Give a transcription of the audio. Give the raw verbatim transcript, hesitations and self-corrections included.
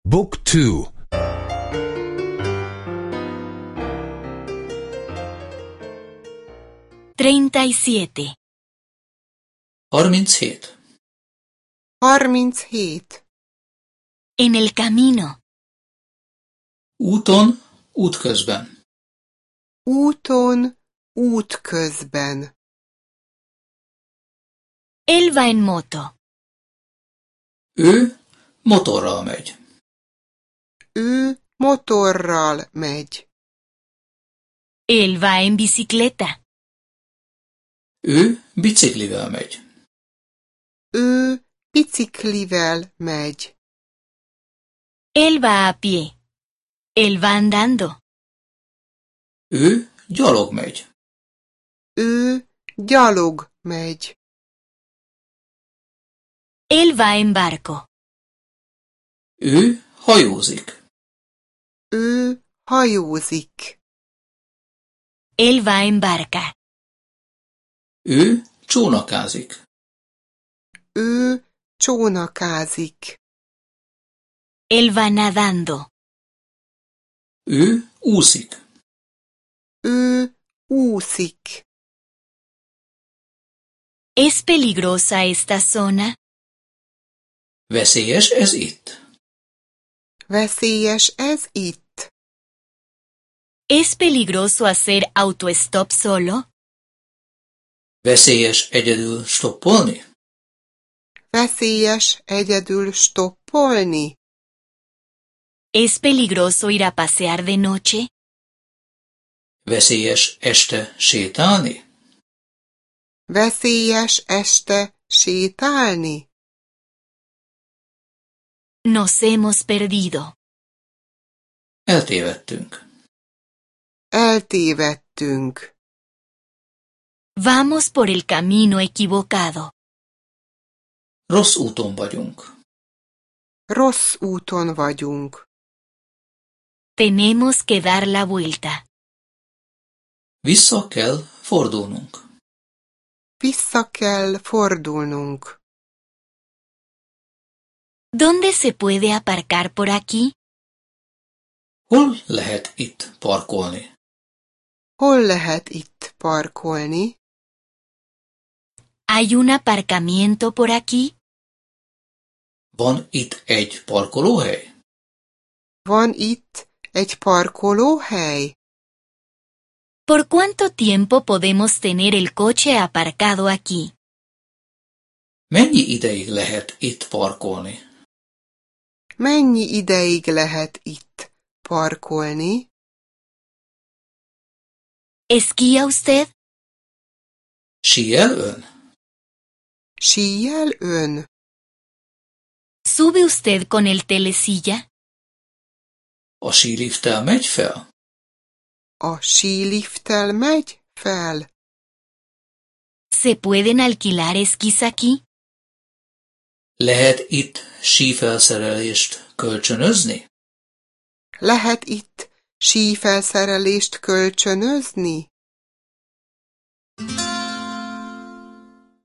Book two. Treinta y siete. harminchét. harminchét. En el camino. Úton, útközben. Úton, útközben. Él va en moto. Ő motorral megy. Ő motorral megy. Él va en bicicleta. Ő biciklivel megy. Ő biciklivel megy. Él va a pie. Él va andando. Ő gyalog megy. Ő gyalog megy. Él va en barco. Ő hajózik. Ő hajózik. Él va en barca. Ő csónakázik. Ő csónakázik. Él va nadando. Ő úszik. Ő úszik. ¿Es peligrosa esta zona? Veszélyes ez itt. Veszélyes ez itt. ¿Es peligroso hacer autostop solo? Veszélyes egyedül stoppolni. Veszélyes egyedül stoppolni. ¿Es peligroso ir a pasear de noche? Veszélyes este sétálni. Veszélyes este sétálni. Nos hemos perdido. Eltévedtünk. Eltévedtünk. Vamos por el camino equivocado. Rossz úton vagyunk. Rossz úton vagyunk. Tenemos que dar la vuelta. Vissza kell fordulnunk. Vissza kell fordulnunk. ¿Dónde se puede aparcar por aquí? Hol lehet itt parkolni? Hol lehet itt parkolni? ¿Hay un aparcamiento por aquí? Van itt egy parkolóhely? Van itt egy parkolóhely? ¿Por cuánto tiempo podemos tener el coche aparcado aquí? Mennyi ideig lehet itt parkolni? Mennyi ideig lehet itt parkolni? ¿Esquía usted? Síel ön? Síjel ön? ¿Sube usted con el telesilla? A sílifttel megy fel? A sílifttel megy fel? ¿Se pueden alquilar esquís aquí? Lehet itt sífelszerelést kölcsönözni? Lehet itt sífelszerelést kölcsönözni?